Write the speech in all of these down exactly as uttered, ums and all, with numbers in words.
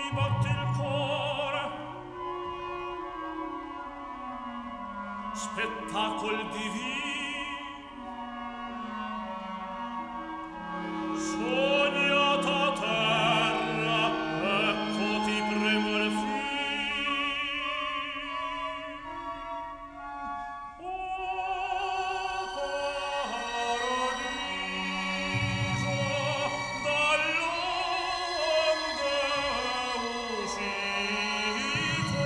batte il cor, spettacol divin, sognata terra, eccoti premo il fin. Oh, paradiso, dall'onde uscito,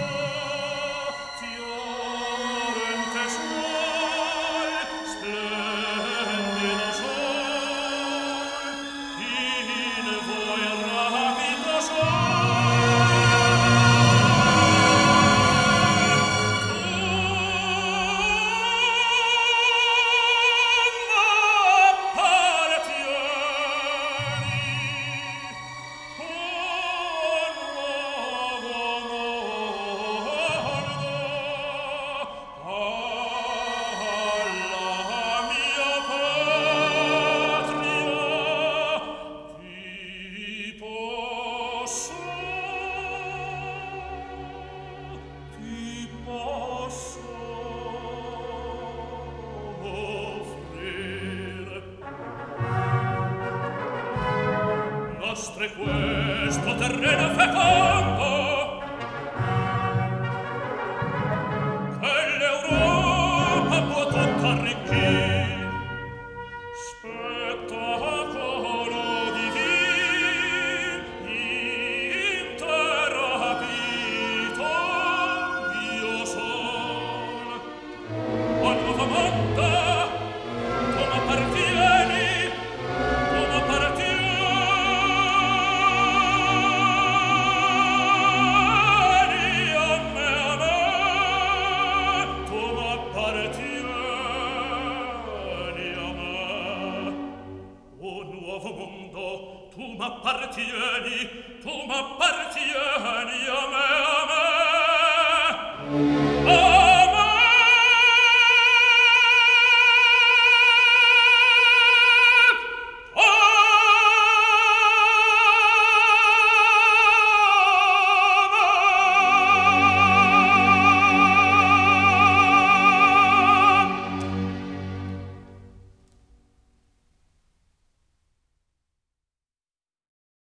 fiorente sol, splendido sol, in voi rapido ti posso offrire. Nostre questo terreno fecondo, che l'Europa può tutta arricchir, spettacolo divin, in terra capito io son. O nuovo mondo, tu m'appartieni, tu m'appartieni a me, a me, tu m'appartieni a me. O nuovo mondo, tu m'appartieni, tu m'appartieni a me, a me. Oh,